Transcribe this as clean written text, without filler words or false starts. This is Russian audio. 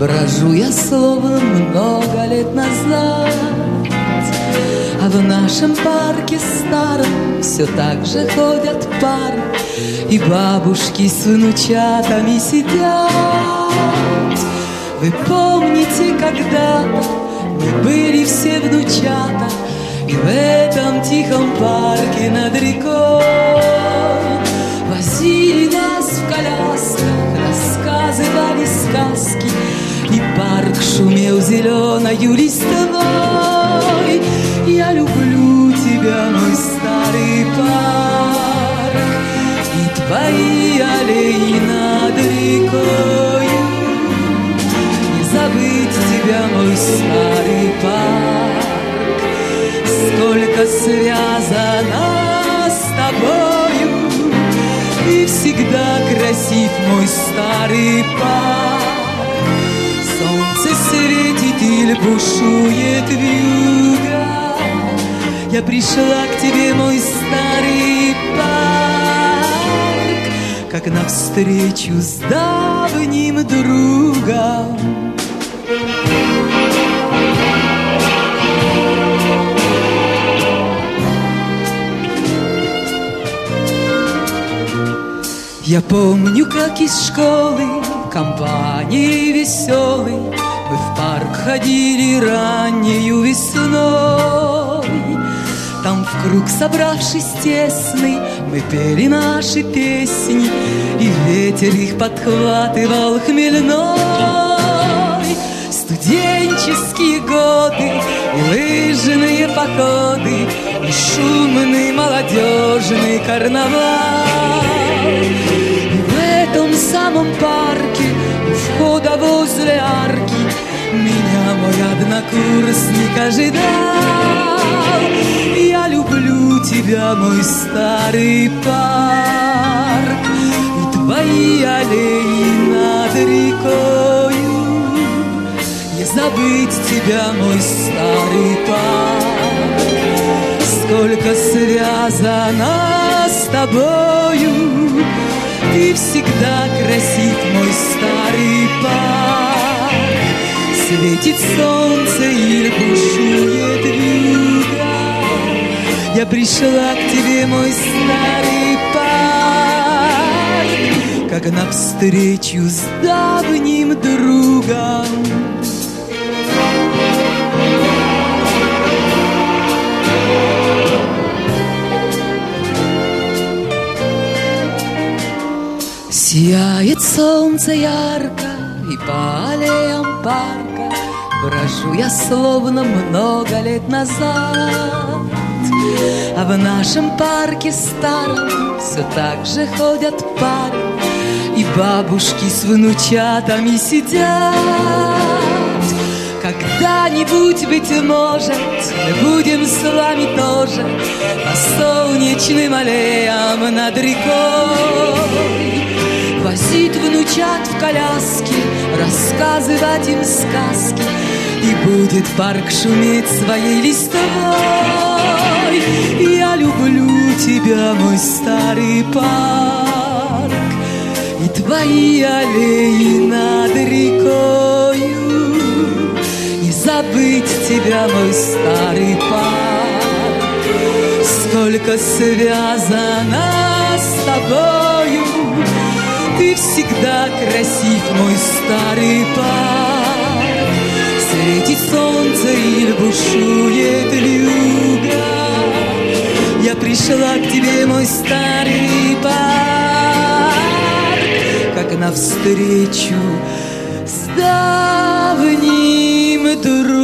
Брожу я словно много лет назад, а в нашем парке старом все так же ходят пары, и бабушки с внучатами сидят. Вы помните, когда-то мы были все внучата, и в этом тихом парке над рекой возили нас в колясках, рассказывали сказки, и парк шумел зеленою листвой. Я люблю тебя, мой старый парк, и твои аллеи над рекою. Не забыть тебя, мой старый парк, сколько связано с тобою. И всегда красив мой старый парк. Солнце светит или бушует вьюга, я пришла к тебе, мой старый парк, как навстречу с давним другом. Я помню, как из школы компанией веселой мы в парк ходили раннею весной. Там в круг собравшись тесный, мы пели наши песни, и ветер их подхватывал хмельной. Студенческие годы и лыжные походы, и шумный молодежный карнавал. И в этом самом парке, у входа возле арки, меня мой однокурсник ожидал. Я люблю тебя, мой старый парк, и твои аллеи над рекою. Не забыть тебя, мой старый парк, сколько связано с тобою. Ты всегда красив, мой старый парк. Светит солнце или бушует вьюга, я пришла к тебе, мой старый парк, как навстречу с давним другом. Сияет солнце ярко, и по аллеям парка брожу я словно много лет назад. А в нашем парке старом все так же ходят пары, и бабушки с внучатами сидят. Когда-нибудь, быть может, мы будем с вами тоже по солнечным аллеям над рекой возить внучат в коляске, рассказывать им сказки, и будет парк шуметь своей листвой. Я люблю тебя, мой старый парк, и твои аллеи над рекою. Не забыть тебя, мой старый парк, сколько связано с тобою. Ты всегда красив, мой старый парк. Светит солнце или бушует вьюга, я пришла к тебе, мой старый парк, как навстречу с давним другом.